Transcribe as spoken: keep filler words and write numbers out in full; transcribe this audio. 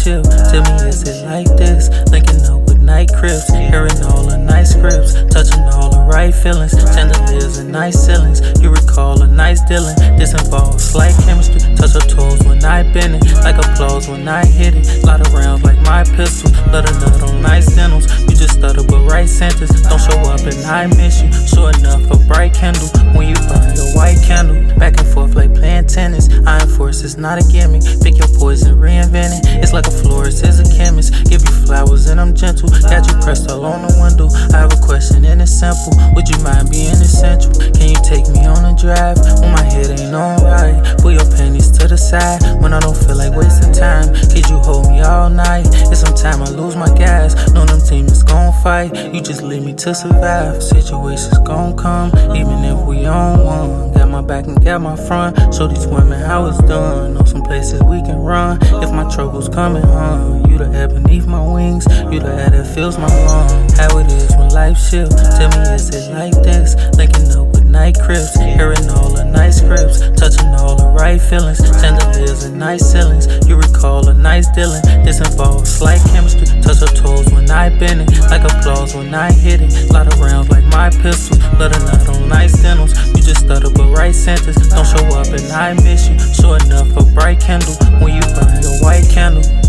shift. Tell me, is it like this? Linking up with night crips, hearing all the nice scripts, touching all the right feelings, chandeliers and nice ceilings. You recall a nice dealing. This involves slight chemistry. Touch her toes when I bend it, like applause when I hit it. Lot of rounds like my pistol, let a nut on nice dentals. You just stutter but right sentence. Don't show up and I miss you. Sure enough, a bright candle when you burn your white candle. Back and forth like playing tennis. I enforce it's not a gimmick. Pick your poison, reinvent it. It's like a florist is a chemist. Give you flowers and I'm gentle. Got you pressed all on the window. I have a question and it's simple. Would you mind being essential? Can you take me on a drive when my head ain't on right? Pull your panties to the side when I don't feel like wasting time. Could you hold me all night? It's sometime I lose my gas. Know them teams gon' fight. You just leave me to survive. Situations gon' come, even if we on one. Got my back and got my front. Show these women how it's done. Know some places we can run if my troubles coming on. You the air beneath my wings. You the air that fills my lungs. How it is when life shifts. Tell me, is it like this? Linking up with night crips, hearing all the nice scripts, touching all the right feelings, chandeliers and nice ceilings. You recall a nice dealing. This involves slight chemistry. Touch her toes when I bend it, like applause when I hit it. Lot of rounds like my pistol, let a nut on nice dentals. You just stutter but right sentence. Don't show up and I miss you. Sure enough, a bright candle when you burn your white candle.